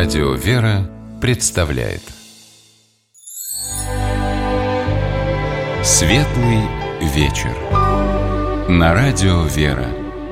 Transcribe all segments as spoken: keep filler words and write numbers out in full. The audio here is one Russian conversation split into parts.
Радио «Вера» представляет Светлый вечер на Радио «Вера».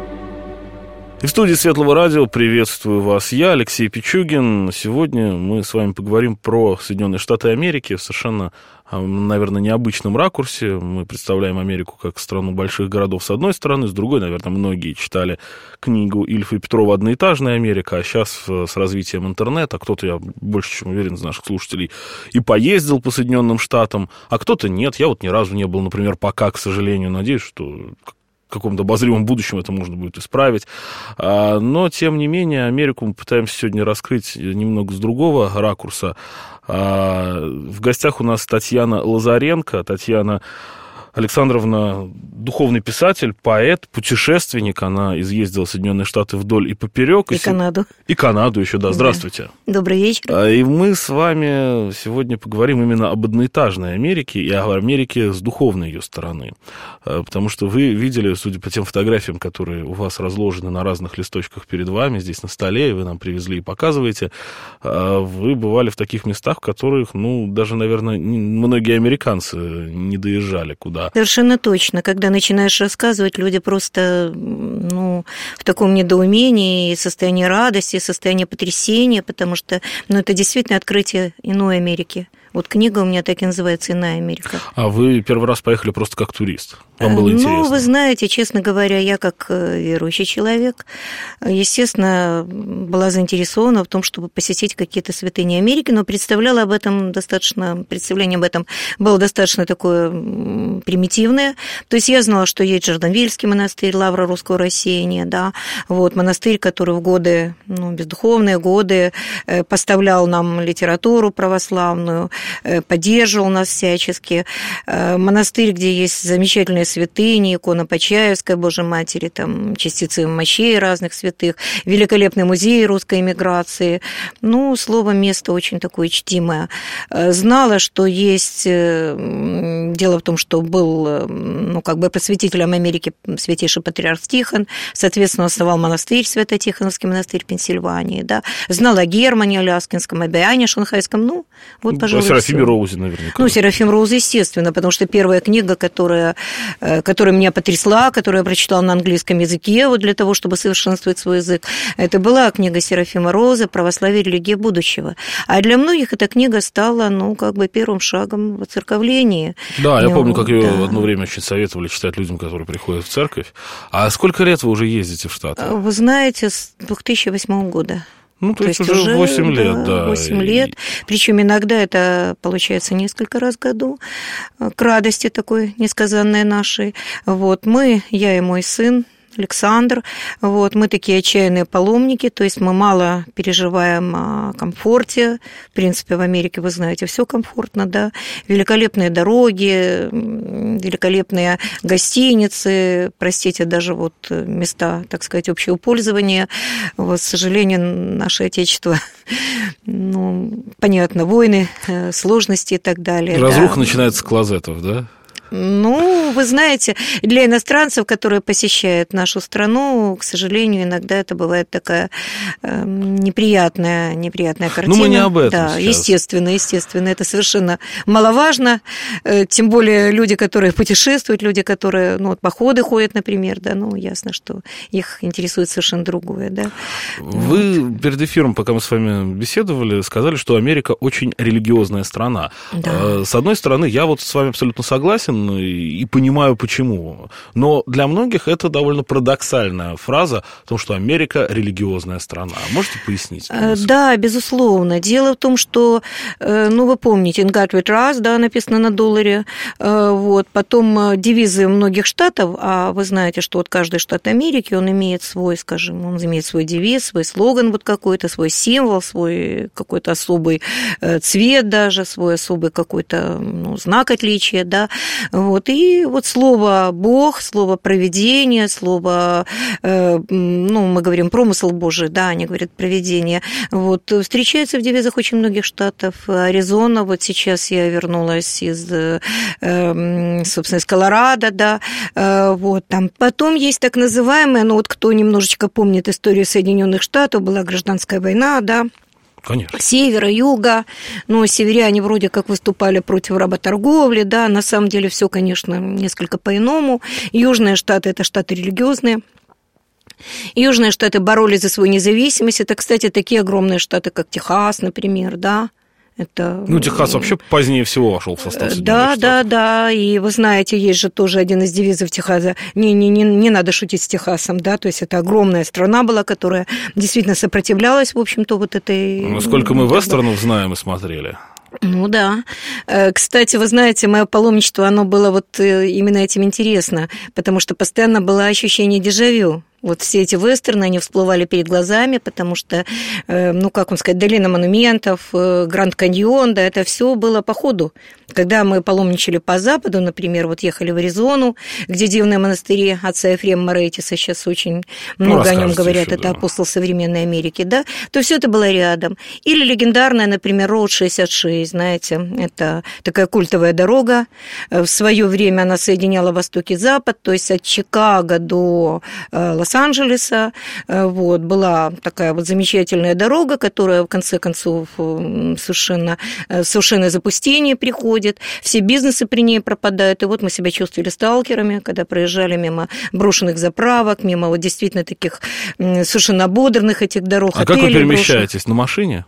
И в студии Светлого радио приветствую вас я, Алексей Пичугин. Сегодня мы с вами поговорим про Соединенные Штаты Америки в совершенно, наверное, необычном ракурсе. Мы представляем Америку как страну больших городов с одной стороны, с другой, наверное, многие читали книгу Ильфа и Петрова «Одноэтажная Америка», а сейчас с развитием интернета, кто-то, я больше чем уверен, из наших слушателей, и поездил по Соединенным Штатам, а кто-то нет. Я вот ни разу не был, например, пока, к сожалению, надеюсь, что в каком-то обозримом будущем это можно будет исправить. Но, тем не менее, Америку мы пытаемся сегодня раскрыть немного с другого ракурса. В гостях у нас Татьяна Лазаренко. Татьяна Александровна — духовный писатель, поэт, путешественник. Она изъездила Соединенные Штаты вдоль и поперек. И, и Канаду. И Канаду еще, да. Здравствуйте. Да. Добрый вечер. И мы с вами сегодня поговорим именно об одноэтажной Америке и о Америке с духовной ее стороны. Потому что вы видели, судя по тем фотографиям, которые у вас разложены на разных листочках перед вами, здесь на столе, и вы нам привезли и показываете, вы бывали в таких местах, в которых, ну, даже, наверное, многие американцы не доезжали куда. Совершенно точно. Когда начинаешь рассказывать, люди просто, ну, в таком недоумении, состоянии радости, состоянии потрясения, потому что, ну, это действительно открытие иной Америки. Вот книга у меня так и называется «Иная Америка». А вы первый раз поехали просто как турист? Вам было интересно? Ну, вы знаете, честно говоря, я как верующий человек, естественно, была заинтересована в том, чтобы посетить какие-то святыни Америки, но представляла об этом достаточно, представление об этом было достаточно такое примитивное. То есть я знала, что есть Джорданвильский монастырь, лавра русского рассеяния, да, вот, монастырь, который в годы, ну, бездуховные годы поставлял нам литературу православную, поддерживал нас всячески. Монастырь, где есть замечательные святыни, икона Почаевской Божьей Матери, там частицы мощей разных святых, великолепный музей русской эмиграции. Ну, словом, место очень такое чтимое. Знала, что есть... Дело в том, что был, ну, как бы просветителем Америки святейший патриарх Тихон, соответственно, основал монастырь, Свято-Тихоновский монастырь в Пенсильвании, да. Знала о Германе Аляскинском, об Иоанне Шанхайском, ну, вот, пожалуйста. Серафиме Роузе, наверняка. Ну, Серафим Роузе, естественно, потому что первая книга, которая, которая меня потрясла, которую я прочитала на английском языке, вот для того, чтобы совершенствовать свой язык, это была книга Серафима Роузе «Православие и религия будущего». А для многих эта книга стала, ну, как бы первым шагом в воцерковлении. Да, я помню, как ее да. одно время очень советовали читать людям, которые приходят в церковь. А сколько лет вы уже ездите в Штаты? Вы знаете, с две тысячи восьмого года. Ну, то, то есть, есть уже восемь лет, да. восемь лет. Причем иногда это получается несколько раз в году, к радости такой несказанной нашей. Вот мы, я и мой сын Александр, вот, мы такие отчаянные паломники, то есть мы мало переживаем о комфорте. В принципе, в Америке, вы знаете, все комфортно, да. Великолепные дороги, великолепные гостиницы, простите, даже вот места, так сказать, общего пользования. Вот, к сожалению, наше Отечество, ну, понятно, войны, сложности и так далее. Разруха да. начинается с клозетов, да? Ну, вы знаете, для иностранцев, которые посещают нашу страну, к сожалению, иногда это бывает такая э, неприятная, неприятная картина. Ну, мы не об этом да, сейчас. Естественно, естественно, это совершенно маловажно, э, тем более люди, которые путешествуют, люди, которые, ну, вот, походы ходят, например, да, ну, ясно, что их интересует совершенно другое, да. Вы вот. Перед эфиром, пока мы с вами беседовали, сказали, что Америка очень религиозная страна. Да. С одной стороны, я вот с вами абсолютно согласен, и понимаю, почему. Но для многих это довольно парадоксальная фраза о том, что Америка религиозная страна. Можете пояснить? Да, безусловно. Дело в том, что, ну, вы помните, «In God we trust», да, написано на долларе. Вот. Потом девизы многих штатов, а вы знаете, что вот каждый штат Америки, он имеет свой, скажем, он имеет свой девиз, свой слоган вот какой-то, свой символ, свой какой-то особый цвет даже, свой особый какой-то, ну, знак отличия, да. Вот, и вот слово «Бог», слово «провидение», слово, э, ну, мы говорим «промысел Божий», да, они говорят «провидение», вот, встречается в девизах очень многих штатов. Аризона, вот сейчас я вернулась из, э, собственно, из Колорадо, да, э, вот, там. Потом есть так называемая, ну, вот кто немножечко помнит историю Соединенных Штатов, была гражданская война, да, Конечно. Севера, юга, но северяне вроде как выступали против работорговли, да, на самом деле все, конечно, несколько по-иному. Южные штаты – это штаты религиозные. Южные штаты боролись за свою независимость. Это, кстати, такие огромные штаты, как Техас, например, да. Это... Ну, Техас вообще позднее всего вошел в состав Соединенных Да, Штатов. да, да, и вы знаете, есть же тоже один из девизов Техаса, не, не, не, не надо шутить с Техасом, да, то есть это огромная страна была, которая действительно сопротивлялась, в общем-то, вот этой... Ну, сколько мы вестернов знаем и смотрели. Ну да. Кстати, вы знаете, мое паломничество, оно было вот именно этим интересно, потому что постоянно было ощущение дежавю. Вот все эти вестерны, они всплывали перед глазами, потому что, ну, как вам сказать, долина монументов, Гранд Каньон, да, это все было по ходу. Когда мы паломничали по западу, например, вот ехали в Аризону, где дивные монастыри отца Ефрема Моретиса, сейчас очень много ну, о нем говорят, еще, это да. апостол современной Америки, да, то все это было рядом. Или легендарная, например, Роуд шестьдесят шесть, знаете, это такая культовая дорога. В свое время она соединяла Восток и Запад, то есть от Чикаго до Лос-Анджелеса. Вот, была такая вот замечательная дорога, которая, в конце концов, совершенно, совершенно запустение приходит. Все бизнесы при ней пропадают. И вот мы себя чувствовали сталкерами, когда проезжали мимо брошенных заправок, мимо вот действительно таких совершенно ободранных этих дорог. А как вы перемещаетесь? Брошенных. На машине?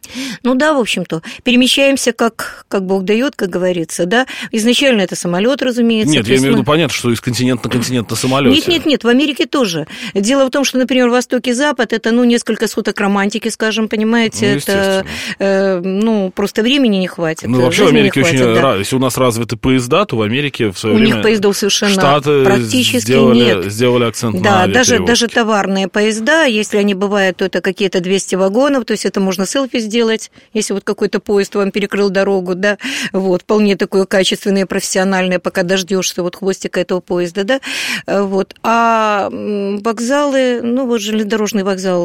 Ну да, в общем-то, перемещаемся как, как Бог дает, как говорится, да. Изначально это самолет, разумеется. Нет, я имею в виду, понятно, что из континента на континент на самолете. Нет, нет, нет, в Америке тоже. Дело в том, что, например, Восток и Запад, это, ну, несколько суток романтики, скажем, понимаете, ну, это, э, ну, просто времени не хватит. Ну, вообще в Америке очень, да. Если у нас развиты поезда, то в Америке в свое у время... У них поездов совершенно Штаты практически сделали, нет. сделали акцент да, на даже, даже товарные поезда, если они бывают, то это какие-то двести вагонов, то есть это можно селфи сделать, если вот какой-то поезд вам перекрыл дорогу, да, вот, вполне такое качественное, профессиональное, пока дождешься вот хвостика этого поезда, да, вот. А вокзалы, ну, вот железнодорожный вокзал,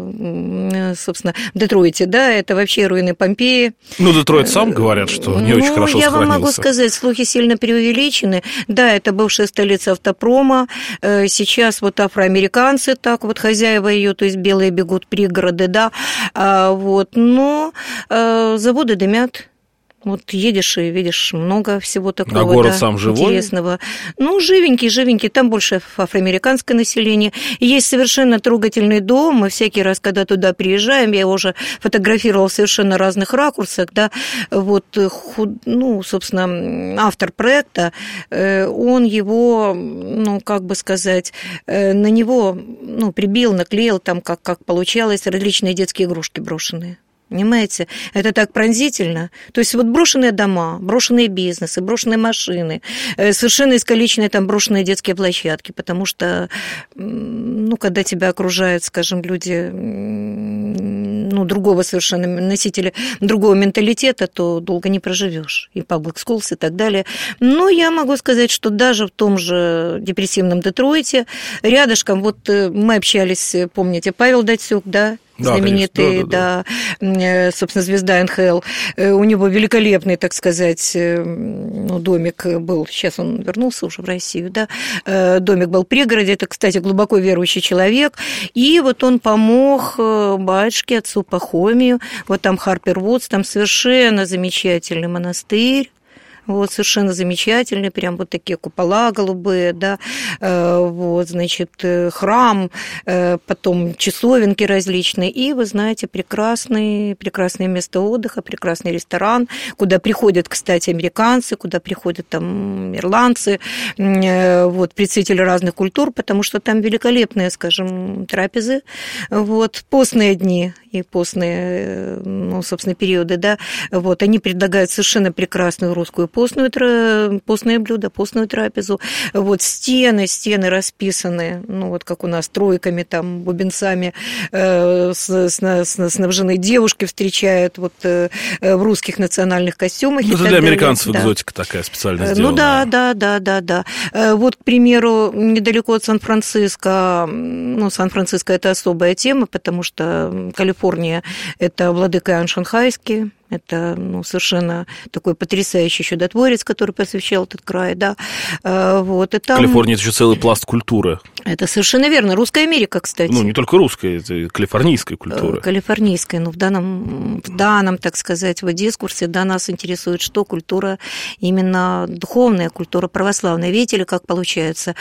собственно, в Детройте, да, это вообще руины Помпеи. Ну, Детройт сам говорят, что не ну, очень хорошо я сохранился. вам могу сказать, слухи сильно преувеличены. Да, это бывшая столица автопрома, сейчас вот афроамериканцы, так вот, хозяева ее, то есть белые бегут пригороды, да, вот, но заводы дымят. Вот едешь и видишь много всего такого. А город да, сам живой? Интересного. Ну, живенький, живенький. Там больше афроамериканское население. Есть совершенно трогательный дом. Мы всякий раз, когда туда приезжаем, я его уже фотографировала в совершенно разных ракурсах, да, вот, ну, собственно, автор проекта, он его, ну, как бы сказать, на него, ну, прибил, наклеил там, как, как получалось, различные детские игрушки брошенные. Понимаете? Это так пронзительно. То есть вот брошенные дома, брошенные бизнесы, брошенные машины, совершенно искалеченные там брошенные детские площадки, потому что, ну, когда тебя окружают, скажем, люди, ну, другого совершенно носителя, другого менталитета, то долго не проживешь. И public schools и так далее. Но я могу сказать, что даже в том же депрессивном Детройте, рядышком, вот мы общались, помните, Павел Датсюк, да, знаменитый, да, да, да, собственно, звезда эн ха эл. У него великолепный, так сказать, ну, домик был, сейчас он вернулся уже в Россию, да, домик был в пригороде, это, кстати, глубоко верующий человек, и вот он помог батюшке, отцу Пахомию, вот там Харпер Вудс, там совершенно замечательный монастырь, вот, совершенно замечательные, прям вот такие купола голубые, да, вот, значит, храм, потом часовенки различные, и, вы знаете, прекрасный, прекрасное место отдыха, прекрасный ресторан, куда приходят, кстати, американцы, куда приходят там ирландцы, вот, представители разных культур, потому что там великолепные, скажем, трапезы, вот, постные дни и постные, ну, собственно, периоды, да, вот, они предлагают совершенно прекрасную русскую постную, постное блюдо, постную трапезу. Вот стены, стены расписаны, ну, вот как у нас, тройками, там, бубенцами э, с, с, снабжены девушки встречают вот э, в русских национальных костюмах. Ну, это для американцев да. экзотика такая специально сделана. Ну, да, да, да, да, да. Вот, к примеру, недалеко от Сан-Франциско, ну, Сан-Франциско – это особая тема, потому что Калифорния – это владыка Иоанн Шанхайский, Это ну, совершенно такой потрясающий чудотворец, который посвящал этот край, да. Вот, и там... Калифорния – это еще целый пласт культуры. Это совершенно верно. Русская Америка, кстати. Ну, не только русская, это калифорнийская культура. Калифорнийская, но в данном, в данном, так сказать, вот дискурсе, да, нас интересует, что культура именно духовная, культура православная. Видите ли, как получается?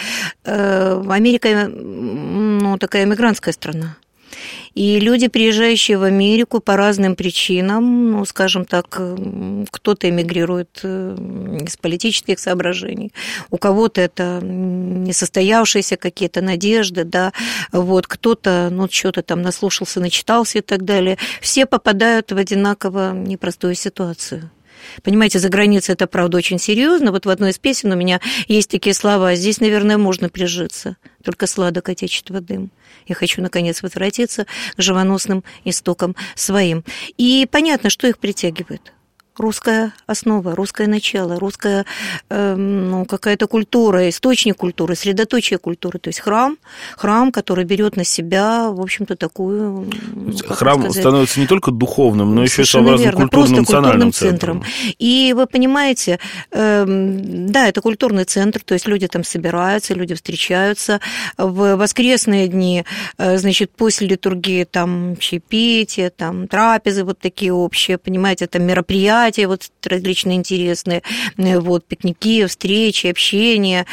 Америка, ну, такая эмигрантская страна. И люди, приезжающие в Америку по разным причинам, ну, скажем так, кто-то эмигрирует из политических соображений, у кого-то это несостоявшиеся какие-то надежды, да, вот, кто-то, ну, что-то там наслушался, начитался и так далее. Все попадают в одинаково непростую ситуацию. Понимаете, за границей это, правда, очень серьезно. Вот в одной из песен у меня есть такие слова: «Здесь, наверное, можно прижиться, только сладок отечества дым. Я хочу, наконец, возвратиться к живоносным истокам своим». И понятно, что их притягивает. Русская основа, русское начало, русская э, ну, какая-то культура, источник культуры, средоточие культуры, то есть храм, храм, который берет на себя, в общем-то, такую... Ну, храм сказать, становится не только духовным, но еще и своеобразным верно, культурным, национальным центром. центром. И вы понимаете, э, да, это культурный центр, то есть люди там собираются, люди встречаются. В воскресные дни, э, значит, после литургии там чаепитие, там трапезы вот такие общие, понимаете, там мероприятия, вот различные интересные, вот, пикники, встречи, общения,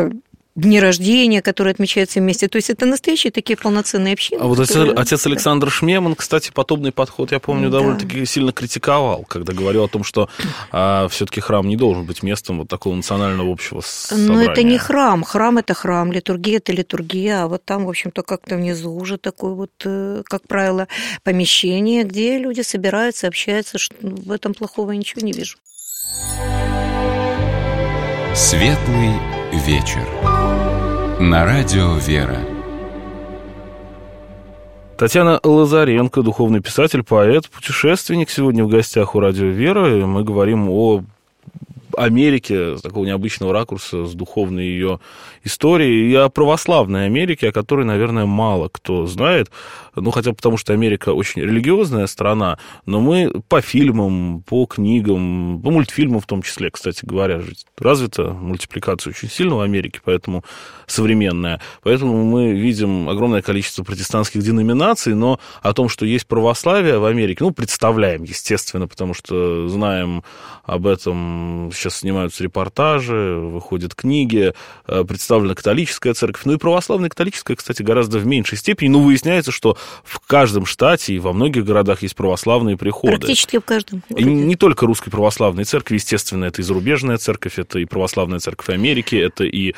дни рождения, которые отмечаются вместе. То есть это настоящие такие полноценные общины. А вот которые... отец Александр Шмеман, кстати, подобный подход, я помню, да. довольно-таки сильно критиковал, когда говорил о том, что а, все-таки храм не должен быть местом вот такого национального общего собрания. Но это не храм. Храм – это храм, литургия – это литургия, а вот там, в общем-то, как-то внизу уже такое вот, как правило, помещение, где люди собираются, общаются. В этом плохого ничего не вижу. Светлый вечер. На радио «Вера». Татьяна Лазаренко, духовный писатель, поэт, путешественник, сегодня в гостях у радио «Вера». И мы говорим о Америке с такого необычного ракурса, с духовной ее историей, и о православной Америке, о которой, наверное, мало кто знает. Ну, хотя потому, что Америка очень религиозная страна, но мы по фильмам, по книгам, по мультфильмам в том числе, кстати говоря, развита мультипликация очень сильно в Америке, поэтому современная. Поэтому мы видим огромное количество протестантских деноминаций, но о том, что есть православие в Америке, ну, представляем, естественно, потому что знаем об этом, сейчас снимаются репортажи, выходят книги, представлена католическая церковь, ну и православная католическая, кстати, гораздо в меньшей степени, но выясняется, что в каждом штате и во многих городах есть православные приходы. Практически в каждом. И не только русской православной церкви, естественно, это и зарубежная церковь, это и православная церковь Америки, это и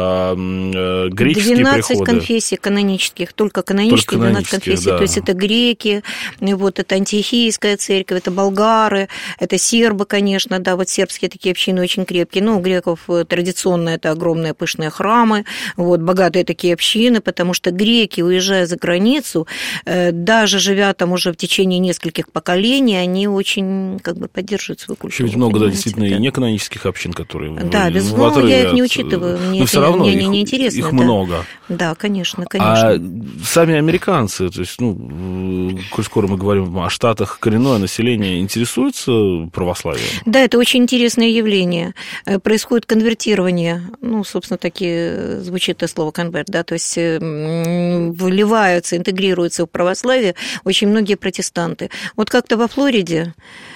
э, греческие двенадцать приходы. конфессий канонических, только канонических, только двенадцать конфессий, да. То есть это греки, вот это антиохийская церковь, это болгары, это сербы, конечно, да, вот сербские такие общины очень крепкие, ну, у греков традиционно это огромные пышные храмы, вот, богатые такие общины, потому что греки, уезжая за границу, даже живя там уже в течение нескольких поколений, они очень как бы поддерживают свою культуру. Еще ведь много, да, действительно, да. и неканонических общин, которые... Да, безусловно, я их не учитываю, мне, но все равно мне их, они не интересны. Их да. много. Да, конечно, конечно. А сами американцы, то есть, ну, коль скоро мы говорим о штатах, коренное население интересуется православием? Да, это очень интересное явление. Происходит конвертирование, ну, собственно, таки звучит это слово «конверт», да, то есть вливаются, интегрируются в православие очень многие протестанты. Вот как-то во Флориде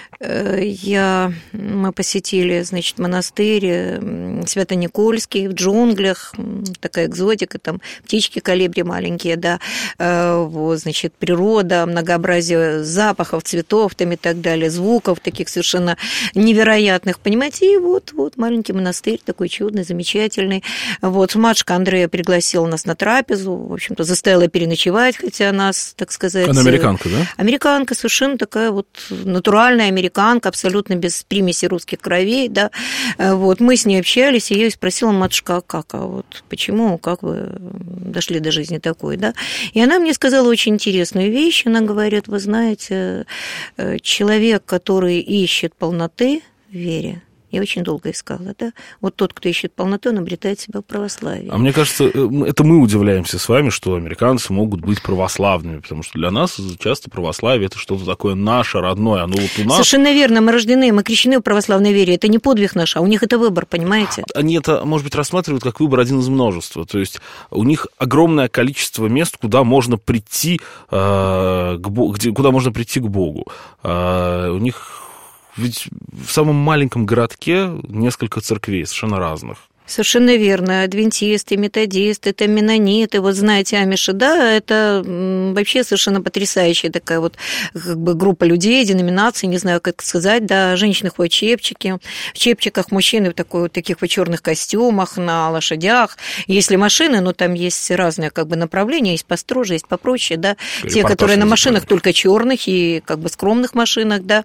я, мы посетили, значит, монастырь Свято-Никольский в джунглях, такая экзотика, там птички колибри маленькие, да, вот, значит, природа, многообразие запахов, цветов там и так далее, звуков таких совершенно невероятных, понимаете, и вот, вот маленький монастырь такой чудный, замечательный. Вот, матушка Андрея пригласила нас на трапезу, в общем-то, заставила переночевать, хотя нас, так сказать... Она американка, да? Американка, совершенно такая вот натуральная американка, абсолютно без примеси русских кровей, да, вот, мы с ней общались, и я ее спросила: матушка, а как, а вот почему, как вы дошли до жизни такой, да, и она мне сказала очень интересную вещь, она говорит: вы знаете, человек, который ищет полноты в вере, Я очень долго искала, да. Вот тот, кто ищет полноту, он обретает себя в православии. А мне кажется, это мы удивляемся с вами, что американцы могут быть православными, потому что для нас часто православие – это что-то такое наше, родное. Оно вот у нас... Совершенно верно. Мы рождены, мы крещены в православной вере. Это не подвиг наш, а у них это выбор, понимаете? Они это, может быть, рассматривают как выбор один из множества. То есть у них огромное количество мест, куда можно прийти, э, к Богу, где, куда можно прийти к Богу. Э, у них... Ведь в самом маленьком городке несколько церквей совершенно разных. Совершенно верно. Адвентисты, методисты, это меннониты, вот знаете, амиши, да, это вообще совершенно потрясающая такая вот как бы группа людей, деноминации, не знаю, как сказать, да, женщины ходят в чепчики, в чепчиках, мужчины в такой, вот таких вот черных костюмах, на лошадях. Если машины, ну, там есть разные как бы направления, есть построже, есть попроще, да, репортаж те, которые на машинах только черных и как бы скромных машинах, да,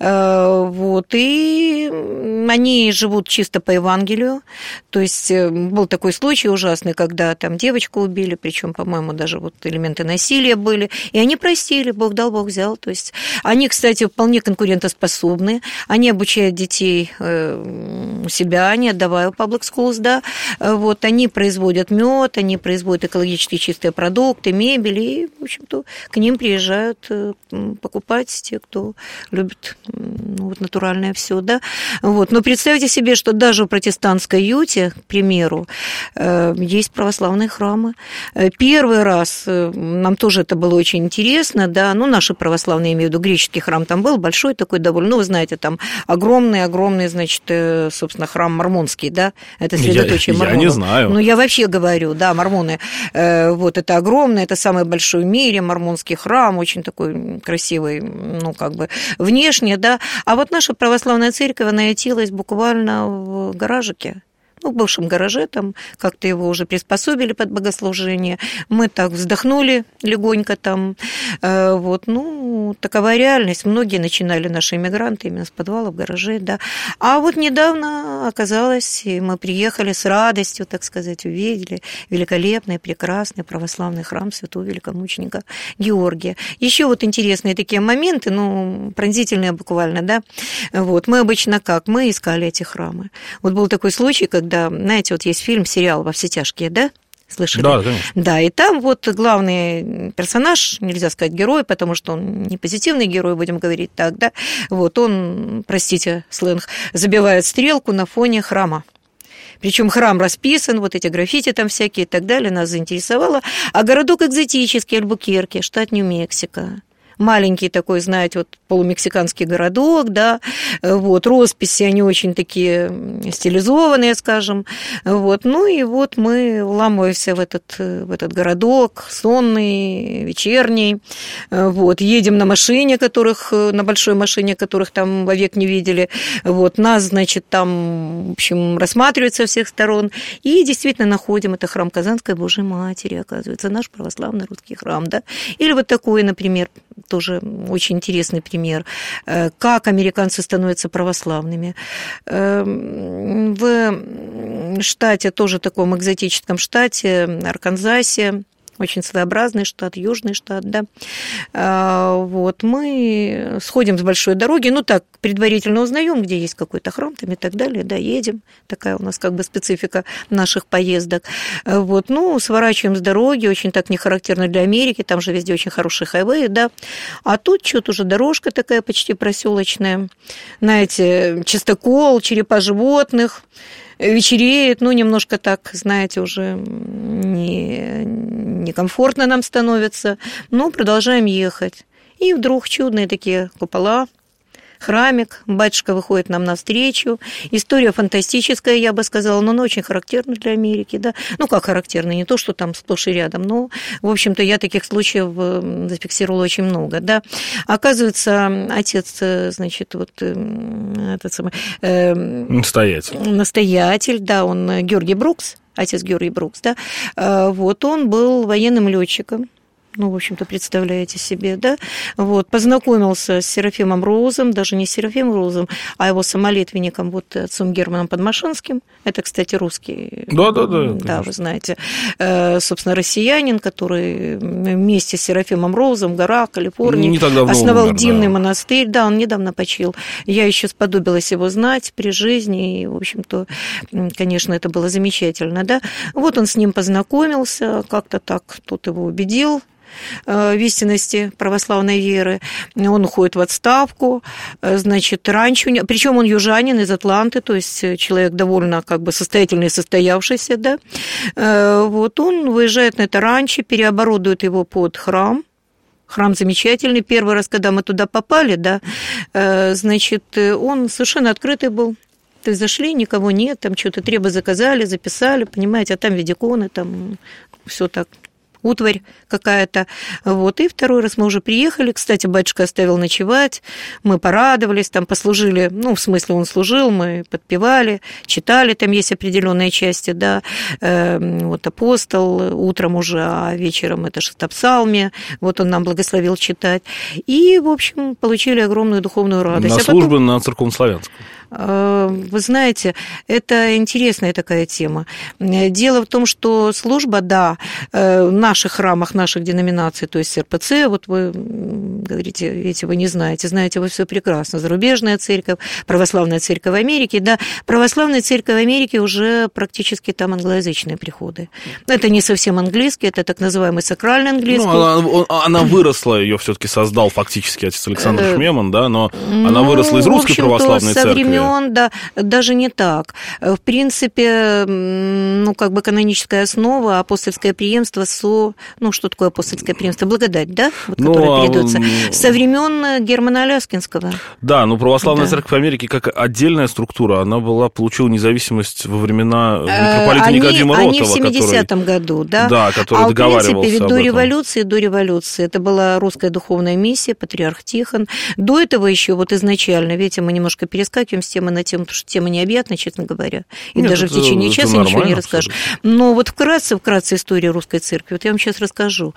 вот, и они живут чисто по Евангелию. То есть был такой случай ужасный, когда там девочку убили, причем, по-моему, даже вот элементы насилия были, и они простили, Бог дал, Бог взял. То есть они, кстати, вполне конкурентоспособны, они обучают детей у себя, не отдавая в public schools, да, вот, они производят мед, они производят экологически чистые продукты, мебель, и, в общем-то, к ним приезжают покупать те, кто любит, ну, вот, натуральное все, да, вот. Но представьте себе, что даже в протестантской Юте, к примеру, есть православные храмы. Первый раз нам тоже это было очень интересно, да, ну, наши православные, имею в виду, греческий храм там был, большой такой довольно, ну, вы знаете, там огромный-огромный, значит, собственно, храм мормонский, да, это средоточие я, мормонов. Я не знаю. Ну, я вообще говорю, да, мормоны, вот, это огромный, это самый большой в мире мормонский храм, очень такой красивый, ну, как бы, внешне, да, а вот наша православная церковь, она ятилась буквально в гаражике. Ну, в бывшем гараже, там как-то его уже приспособили под богослужение. Мы так вздохнули легонько там. Вот, ну, такова реальность. Многие начинали, наши иммигранты, именно с подвала в гараже, да. А вот недавно оказалось, и мы приехали с радостью, так сказать, увидели великолепный, прекрасный православный храм святого великомученика Георгия. Еще вот интересные такие моменты, ну, пронзительные буквально, да. Вот, мы обычно как? Мы искали эти храмы. Вот был такой случай, когда Когда, знаете, вот есть фильм, сериал «Во все тяжкие», да? Слышали? Да, конечно. Да, и там вот главный персонаж, нельзя сказать герой, потому что он не позитивный герой, будем говорить так, да? Вот он, простите, сленг, забивает стрелку на фоне храма. Причем храм расписан, вот эти граффити там всякие и так далее, нас заинтересовало. А городок экзотический, Альбукерке, штат Нью-Мексико. Маленький такой, знаете, вот полумексиканский городок, да, вот, росписи, они очень такие стилизованные, скажем, вот, ну и вот мы вламываемся в этот, в этот городок, сонный, вечерний, вот, едем на машине, которых, на большой машине, которых там вовек не видели, вот, нас, значит, там, в общем, рассматривают со всех сторон, и действительно находим, это храм Казанской Божьей Матери, оказывается, наш православный русский храм, да, или вот такой, например, тоже очень интересный пример, как американцы становятся православными. В штате, тоже таком экзотическом штате, Арканзасе, очень своеобразный штат, южный штат, да. Вот, мы сходим с большой дороги, ну так, предварительно узнаем, где есть какой-то храм там и так далее, да, едем, такая у нас как бы специфика наших поездок. Вот, ну, сворачиваем с дороги, очень так не характерно для Америки, там же везде очень хорошие хайвеи, да, а тут что-то уже дорожка такая почти проселочная, знаете, чистокол, черепа животных, вечереет, ну, немножко так, знаете, уже не, некомфортно нам становится, но продолжаем ехать. И вдруг чудные такие купола, храмик, батюшка выходит нам навстречу. История фантастическая, я бы сказала, но она очень характерна для Америки, да. Ну, как характерна, не то, что там сплошь и рядом, но, в общем-то, я таких случаев зафиксировала очень много, да. Оказывается, отец, значит, вот этот самый... Э, настоятель. Настоятель, да, он Георгий Брукс, отец Георгий Брукс, да, вот он был военным летчиком. Ну, в общем-то, представляете себе, да? Вот, познакомился с Серафимом Роузом, даже не с Серафимом Роузом, а его самолетвенником, вот отцом Германом Подмашинским. Это, кстати, русский. Да, да, да. Да, вы знаете. Собственно, россиянин, который вместе с Серафимом Роузом в горах Калифорнии не так давно основал умер, Дивный да. монастырь. Да, он недавно почил. Я еще сподобилась его знать при жизни, и, в общем-то, конечно, это было замечательно, да? Вот он с ним познакомился, как-то так тот его убедил в истинности православной веры. Он уходит в отставку, значит, раньше, причем он южанин из Атланты, то есть человек довольно как бы состоятельный, состоявшийся, да. Вот он выезжает на это ранчо, переоборудует его под храм. Храм замечательный. Первый раз, когда мы туда попали, да, значит, он совершенно открытый был. То есть зашли, никого нет, там что-то требы заказали, записали, понимаете, а там видиконы, там все так, утварь какая-то. Вот. И второй раз мы уже приехали. Кстати, батюшка оставил ночевать. Мы порадовались, там послужили. Ну, в смысле, он служил, мы подпевали, читали, там есть определенные части, да. Вот апостол утром уже, а вечером это шестопсалмие. Вот он нам благословил читать. И, в общем, получили огромную духовную радость. На а службе потом... на церковнославянском. Вы знаете, это интересная такая тема. Дело в том, что служба, да, в наших храмах, наших деноминаций, то есть эр пэ цэ, вот вы говорите, видите, вы не знаете, знаете вы все прекрасно. Зарубежная церковь, православная церковь Америки, да, православная церковь Америки уже практически там англоязычные приходы. Это не совсем английский, это так называемый сакральный английский. Ну, она, она выросла, ее все-таки создал фактически отец Александр Шмеман, да, но ну, она выросла из русской православной церкви. Он, да, даже не так. В принципе, ну, как бы каноническая основа, апостольское преемство со... Ну, что такое апостольское преемство? Благодать, да? Вот, ну, которая передается. Со времен Германа Аляскинского. Да, но православная да. церковь Америки как отдельная структура, она была, получила независимость во времена митрополита они, Никодима Ротова. Они в семидесятом который, году, да? Да, который а договаривался в принципе, ведь об до этом. революции, до революции, это была русская духовная миссия, патриарх Тихон. До этого еще вот изначально, видите, мы немножко перескакиваем с темы на тему, потому что тема необъятна, честно говоря, и Нет, даже это, в течение часа ничего не расскажешь. Абсолютно. Но вот вкратце, вкратце история русской церкви, вот я вам сейчас расскажу.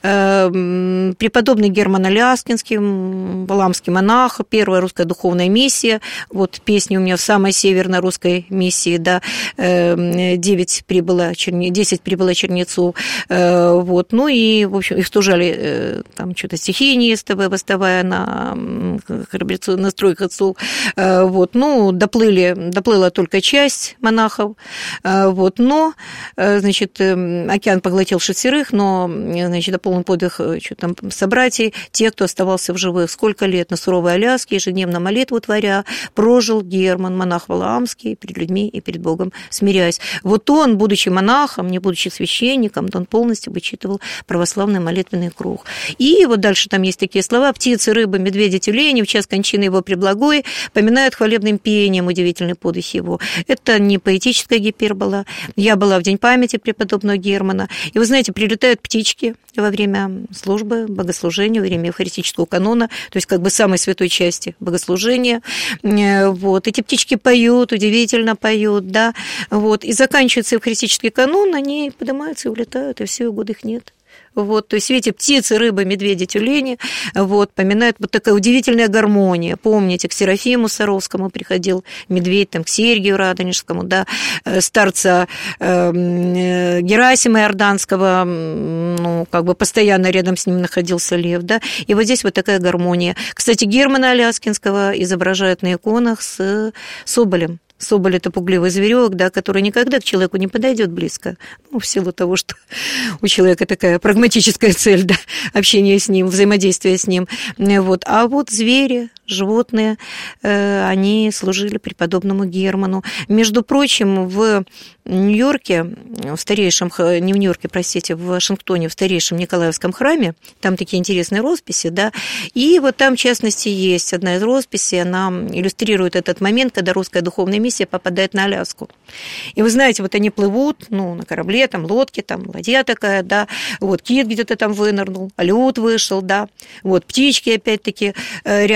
Преподобный Герман Аляскинский, валамский монах, первая русская духовная миссия, вот песня у меня в самой северной русской миссии, да, девять прибыло, десять прибыло чернецов, вот, ну и, в общем, их стужали там что-то стихии неистовые, восставая на храбрецу, на стройках отцов, вот, ну, доплыли, доплыла только часть монахов, вот, но, значит, океан поглотил шестерых, но, значит, до полный подвиг что там, собратьей, те, кто оставался в живых, сколько лет на суровой Аляске, ежедневно молитву творя, прожил Герман, монах валаамский, перед людьми и перед Богом смиряясь. Вот он, будучи монахом, не будучи священником, он полностью вычитывал православный молитвенный круг. И вот дальше там есть такие слова: птицы, рыбы, медведи, тюлени в час кончины его преблагой поминают хвалебным пением удивительный подвиг его. Это не поэтическая гипербола. Я была в день памяти преподобного Германа, и вы знаете, прилетают птички во время службы, богослужения, во время евхаристического канона, то есть как бы самой святой части богослужения. Вот. Эти птички поют, удивительно поют, да, вот. И заканчивается евхаристический канон, они поднимаются и улетают, и все, и года их нет. Вот, то есть, видите, птицы, рыбы, медведи, тюлени, вот, поминают, вот такая удивительная гармония. Помните, к Серафиму Саровскому приходил медведь, там, к Сергию Радонежскому, да, старца э, Герасима Иорданского, ну, как бы постоянно рядом с ним находился лев, да, и вот здесь вот такая гармония. Кстати, Германа Аляскинского изображают на иконах с соболем. Соболь – это пугливый зверек, да, который никогда к человеку не подойдет близко, ну, в силу того, что у человека такая прагматическая цель, да, общение с ним, взаимодействие с ним. Вот. А вот звери, животные, они служили преподобному Герману. Между прочим, в Нью-Йорке, в старейшем, не в Нью-Йорке, простите, в Вашингтоне, в старейшем Николаевском храме, там такие интересные росписи, да, и вот там, в частности, есть одна из росписей, она иллюстрирует этот момент, когда русская духовная миссия попадает на Аляску. И вы знаете, вот они плывут, ну, на корабле, там, лодки, там, ладья такая, да, вот, кит где-то там вынырнул, алют вышел, да, вот, птички, опять-таки, рядом находятся,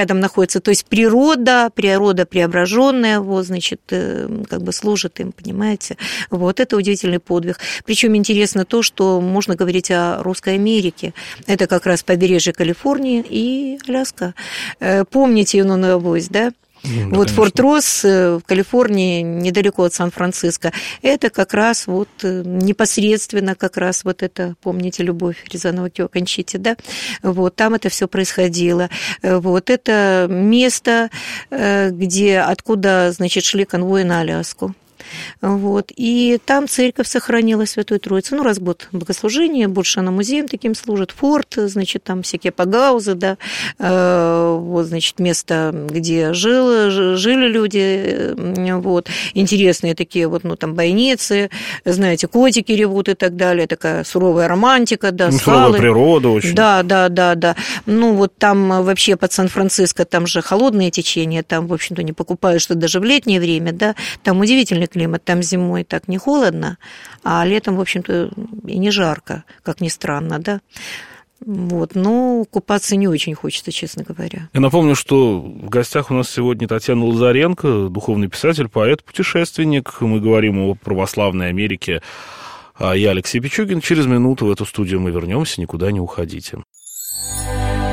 находится. То есть природа, природа преображенная, вот, значит, как бы служит им, понимаете. Вот это удивительный подвиг. Причем интересно то, что можно говорить о Русской Америке. Это как раз побережье Калифорнии и Аляска. Помните Юноную авось, да? Да, вот Форт Росс в Калифорнии, недалеко от Сан-Франциско, это как раз вот непосредственно как раз вот это, помните, любовь Рязанова к Кончите, да? Вот там это все происходило. Вот это место, где, откуда, значит, шли конвои на Аляску. Вот. И там церковь сохранила Святую Троицу. Ну, раз год богослужения, больше она музеем таким служит. Форт, значит, там всякие погаузы, да, вот, значит, место, где жил, жили люди, вот, интересные такие вот, ну, там, бойницы, знаете, котики ревут и так далее, такая суровая романтика, да, ну, скалы. Суровая природа очень. Да, да, да, да. Ну, вот там вообще под Сан-Франциско, там же холодные течения, там, в общем-то, не покупаешь, что даже в летнее время, да, там удивительный климат, там зимой так не холодно, а летом, в общем-то, и не жарко, как ни странно, да. Вот, но купаться не очень хочется, честно говоря. Я напомню, что в гостях у нас сегодня Татьяна Лазаренко, духовный писатель, поэт, путешественник. Мы говорим о православной Америке. А я Алексей Пичугин. Через минуту в эту студию мы вернемся, никуда не уходите.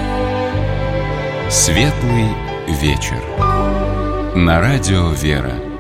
Светлый вечер. На радио «Вера».